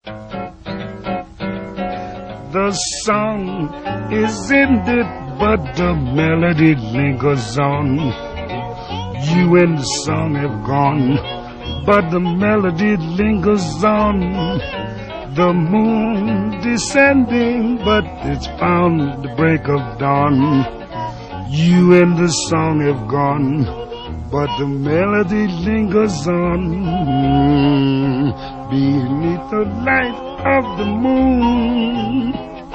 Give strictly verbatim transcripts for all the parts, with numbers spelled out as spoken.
The song is ended, but the melody lingers on. You and the song have gone, but the melody lingers on. The moon descending, but it's bound to break of dawn. You and the song have gone, but the melody lingers on. Beneath the light of the moon,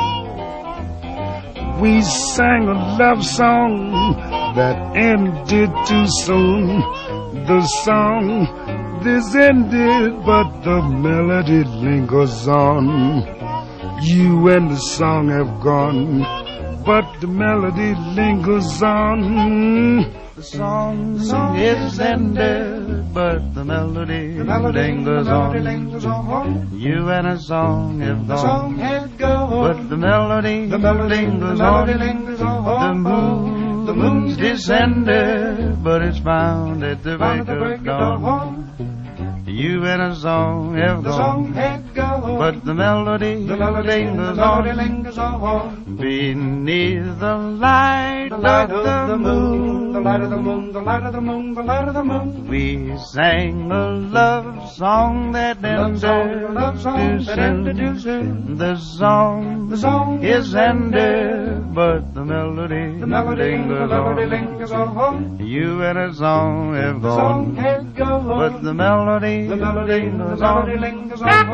we sang a love song that ended too soon. The song is ended, but the melody lingers on. You and the song have gone, but the melody lingers on. The song, the song is ended, but the melody, the melody lingers, the melody on. lingers on. You and a song have gone, the song had gone, but the melody, the melody lingers, the melody on. lingers on. The moon, the moon's descended, but it's found at the break of dawn. You and a song have the gone, song had gone, but the melody, the melody lingers, the melody on. lingers on. Beneath the light, The light of, of the moon, the light of the moon, the light of the moon, the light of the moon. we sang a love song that Love song, ended love song too that ended too soon. soon. The song, The song is ended, but the melody, the melody, the lingers melody on. lingers on. You and a song have The song gone, had gone, but the melody, the melody, the lingers melody on. lingers on.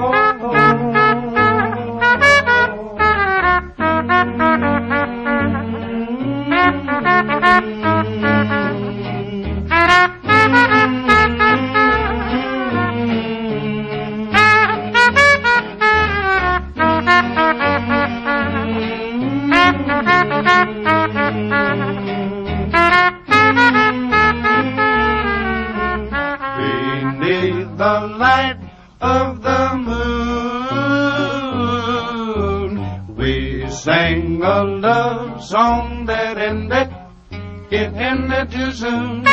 Beneath the light of the moon, we sang a love song that ended, it ended too soon.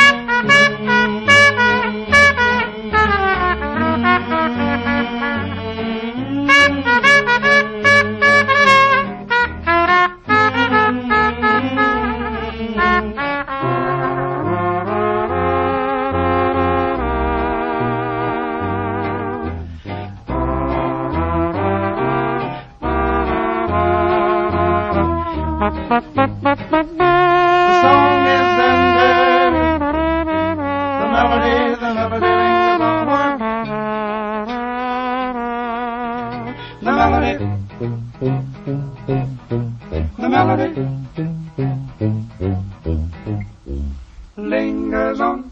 The song is ended, the melody, the melody lingers on. The melody, The melody lingers on.